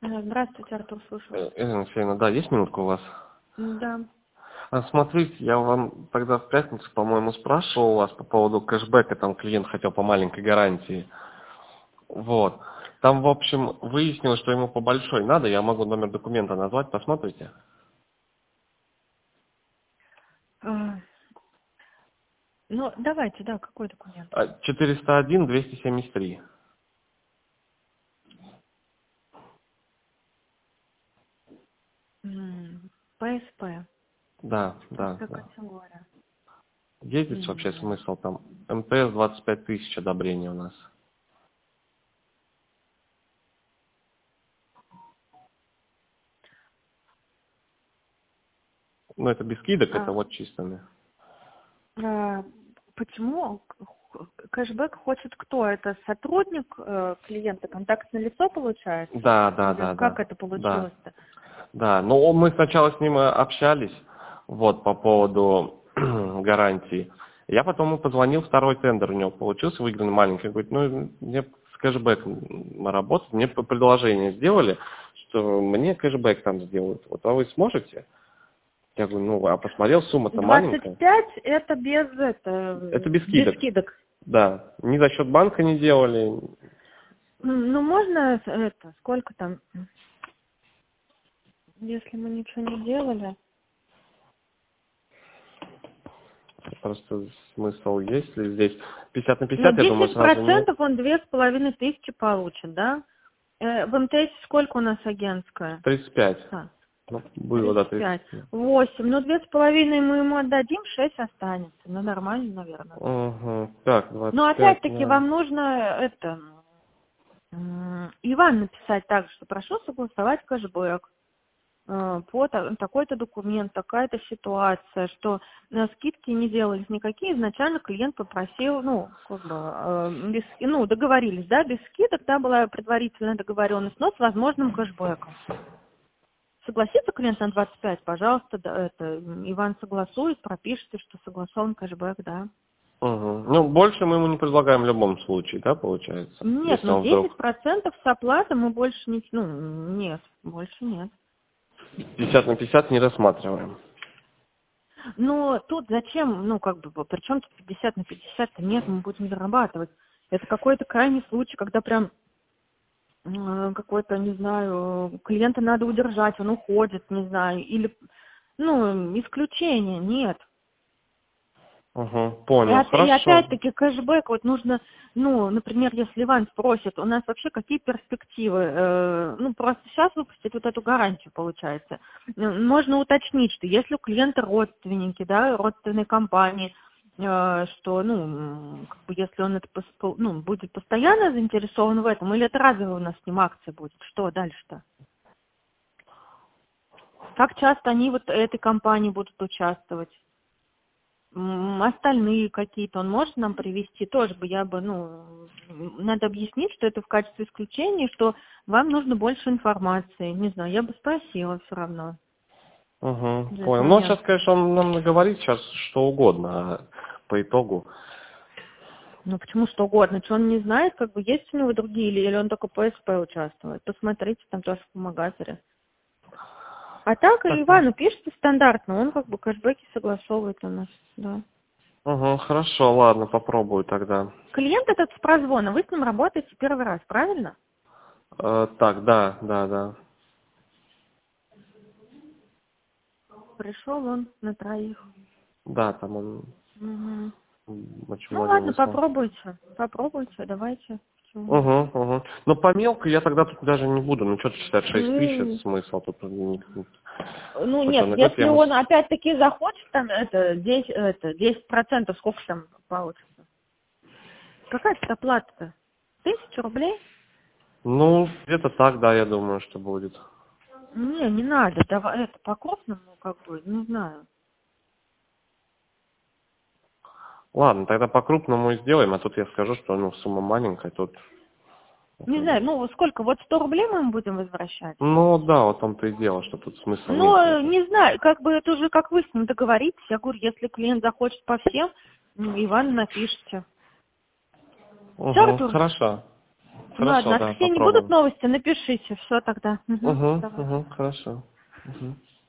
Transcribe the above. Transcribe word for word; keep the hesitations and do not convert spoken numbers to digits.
Э, Здравствуйте, Артур, слушаю. Э, Ирина Алексеевна, да, есть минутка у вас? Да. А, Смотрите, я вам тогда в пятницу, по-моему, спрашивал у вас по поводу кэшбэка, там клиент хотел по маленькой гарантии. Вот. Там, в общем, выяснилось, что ему по большой надо, я могу номер документа назвать, посмотрите. А, Ну, давайте, да, какой документ? А, четыреста один двести семьдесят три. М, ПСП. Да, да, ПСП да. категория. Есть вообще М, смысл там? МТС двадцать пять тысяч одобрения у нас. Ну, это без скидок, это А, вот чистыми. а, Почему к- х- кэшбэк хочет кто? Это сотрудник э, клиента, контактное лицо получается? Да, да, Или да, как да. это Да. получилось-то? Да, ну мы сначала с ним э, общались, вот, по поводу гарантии. Я потом ему позвонил, второй тендер у него получился, выигранный маленький. Говорит, ну, мне с кэшбэком работать, мне п- предложение сделали, что мне кэшбэк там сделают. Вот, а вы сможете? Я говорю, ну, а посмотрел, сумма-то двадцать маленькая. пять это без, это, Это без без скидок. скидок. Да, ни за счет банка не делали. М, Ну, можно это, сколько там, если мы ничего не делали? Просто смысл есть ли здесь? пятьдесят на Ну, пятьдесят, я думаю, десять сразу нет. процентов он две с половиной тысячи получит, да? Э, в МТС сколько у нас агентская? тридцать пять. Так, Ну, было, да, тридцать пять. тридцать пять. восемь. Ну, две с половиной мы ему отдадим, шесть останется. Ну, нормально, наверное, да. Угу. Так, Но двадцать пять, опять-таки да. вам нужно это м, Иван написать так, что прошу согласовать кэшбэк. э, по та- такой-то документ, такая-то ситуация, что э, скидки не делались никакие, изначально клиент попросил, ну, как бы, э, без, ну, договорились, да, без скидок, да, была предварительная договоренность, но с возможным кэшбэком. Согласится клиент на двадцать пять, пожалуйста, да, это, м, Иван согласует, пропишите, что согласован кэшбэк, да. Угу. Ну, больше мы ему не предлагаем в любом случае, да, получается? Нет, Если ну он десять вдруг процентов с оплаты мы больше не, ну, нет, больше нет. пятьдесят на пятьдесят не рассматриваем. Но тут зачем, ну, как бы, при чем тут пятьдесят на пятьдесят? Нет, мы будем зарабатывать. Это какой-то крайний случай, когда прям э, какой-то, не знаю, клиента надо удержать, он уходит, не знаю, или, ну, исключение, нет. Угу. И, Понял, оп- и хорошо. опять-таки кэшбэк, вот нужно, ну, например, если Иван спросит, у нас вообще какие перспективы, э, ну, просто сейчас выпустить вот эту гарантию, получается. Э, Можно уточнить, что если у клиента родственники, да, родственной компании, э, что, ну, м, как бы если он это, пос- ну, будет постоянно заинтересован в этом, или это разовая у нас с ним акция будет, что дальше-то? Как часто они вот этой компании будут участвовать? М, Остальные какие-то он может нам привести, тоже бы я бы, ну, м, надо объяснить, что это в качестве исключения, что вам нужно больше информации. Не знаю, я бы спросила все равно Угу. за этот Понял. Ну, момент. сейчас, конечно, он нам говорит сейчас что угодно, а по итогу. Ну, почему что угодно, что он не знает, как бы есть у него другие, или, или он только по СП участвует. Посмотрите, там тоже вспомогатели. А так и Так, Ивану пишется стандартно, он как бы кэшбэки согласовывает у нас, да. угу, хорошо, ладно, попробую тогда. Клиент этот с прозвона, вы с ним работаете первый раз, правильно? Э, так, да, да, да. Пришел он на троих. Да, там он Мгм. м, очень Ну многим ладно, выслал. попробуйте. Попробуйте, давайте. Почему нет? Угу, угу. Но по мелкой я тогда тут даже не буду. Ну, что-то шестьдесят шесть тысяч, это М, смысл. Тут, не- Ну хоть нет, он и говорит, я если ему... он с- опять-таки захочет, там это десять, это десять процентов, сколько там получится? Какая тут оплата-то? Тысяча рублей? Ну, где-то так, да, я думаю, что будет. Не, не надо, давай это по крупному, как бы, не знаю. Ладно, тогда по-крупному и сделаем, а тут я скажу, что ну, сумма маленькая, тут... Не как знаю, бы- ну сколько, вот сто рублей мы им будем возвращать? Ну, да, вот в том-то и дело, что тут смысла Ну, нет э, уже. не знаю, как бы это уже как вы с ним договоритесь. Я говорю, если клиент захочет по всем, ну, Иван напишите. Все, Угу, Артур? хорошо. Хорошо, Ладно, да, а все не попробуем. будут новости, напишите, все тогда. Угу, Угу, давай. угу, хорошо. Угу.